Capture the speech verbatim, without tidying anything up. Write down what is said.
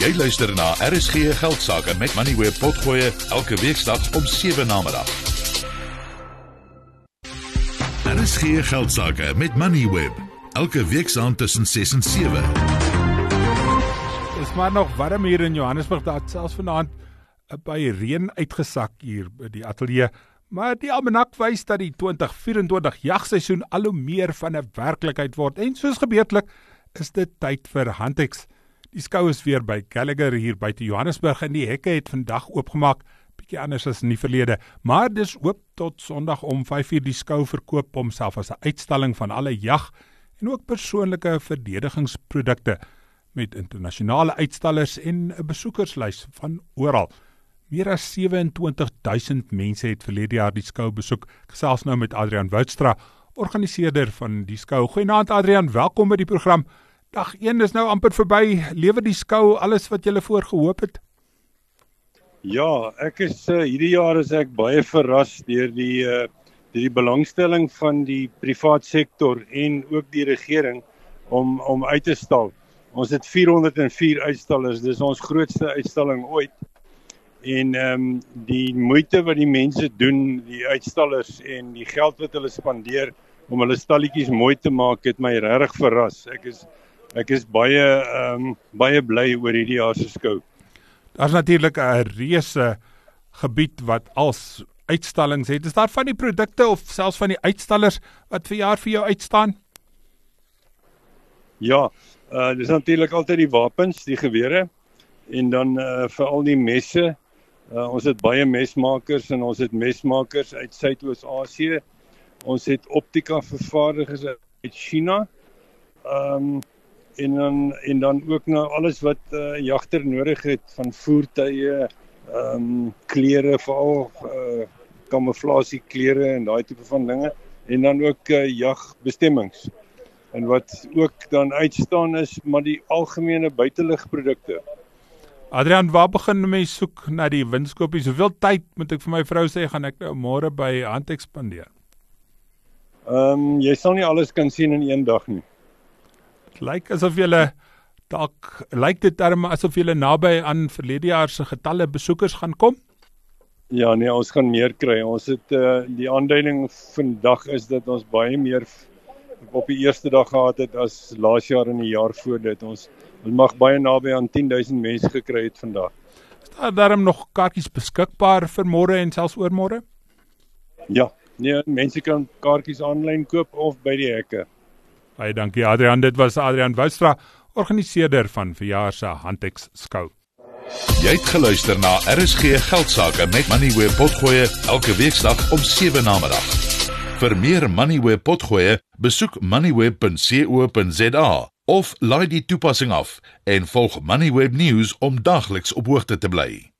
Jy luister na R S G Geldsaake met Moneyweb Potgoe elke weeksdag om sewe namiddag. R S G Geldsaake met Moneyweb elke weeksaand tussen ses en sewe. Het is maar nog warm hier in Johannesburg, dat selfs vanaand by reën uitgesak hier by die ateljee. Maar die almanak wys dat die twintig vyf-en-twintig jagseisoen al hoe meer van 'n werklikheid word. En soos gebeurtelik is dit tyd vir Huntex. Die skou is weer by Gallagher hier buite Johannesburg en die hekke het vandag oopgemaak, bietjie anders as in die verlede. Maar dis oop tot Sondag om vyf uur. Die skou verkoop homself as 'n uitstalling van alle jag en ook persoonlike verdedigingsprodukte met internasionale uitstallers en 'n besoekerslys van oral. Meer as sewe en twintig duisend mense het verlede jaar die skou besoek. Gesels nou met Adrian Woudstra, organiseerder van die skou. Goeienaand Adrian, welkom by die program. Dag een is nou amper verby. Lewer die skou alles wat julle voorgehoop het? Ja, ek is uh, hierdie jaar is ek baie verras deur die uh, deur die belangstelling van die privaat sektor en ook die regering om om uit te stal. Ons het vier honderd en vier uitstallers, dis ons grootste uitstalling ooit. En ehm um, die moeite wat die mense doen, die uitstallers en die geld wat hulle spandeer om hulle stalletjies mooi te maak, het my regtig verras. Ek is ek is baie ehm um, baie bly oor hierdie jaar se skou. Daar's natuurlik 'n reuse gebied wat als uitstallings het. Is daar van die produkte of selfs van die uitstallers wat vir jaar vir jou uitstaan? Ja, uh, dis natuurlik altyd die wapens, die gewere en dan uh, veral die messe. Uh, ons het baie mesmakers en ons het mesmakers uit Suidoos-Asië. Ons het optika vervaardigers uit China. Ehm um, en dan en dan ook nou alles wat 'n uh, jagter nodig het van voertuie, ehm um, klere, veral uh, kamouflasie klere en daai tipe van dinge en dan ook uh, jagbestemmings. En wat ook dan uitstaan is maar die algemene buiteligprodukte. Adrian, waar begin mense soek na die winskoopies? Hoeveel tyd moet ek vir my vrou sê gaan ek nou môre by Huntex spandeer? Ehm um, jy sal nie alles kan sien in een dag nie. Dit lyk asof julle dalk lyk dit darm asof julle naby aan verlede jaar se getalle besoekers gaan kom? Ja, nee, ons gaan meer kry. Ons het uh, die aanduiding vandag is dat ons baie meer op die eerste dag gehad het as laas jaar en die jaar voor dit. Ons Ons mag baie naby aan tien duisend mense gekry het vandag. Is daar daarom nog kaartjies beskikbaar vir môre en selfs oormôre? Ja, nee, mense kan kaartjies aanlyn koop of by die hekke. Baie dankie Adrian, dit was Adrian Woudstra, organiseerder van verjaar se Huntex skou. Jy het geluister na R S G Geldsaake met Moneyweb Potgoe elke weeksdag om sewe namiddag. Vir meer Moneyweb Potgoe, besoek moneyweb punt co punt za of laai die toepassing af en volg Moneyweb News om dagliks op hoogte te bly.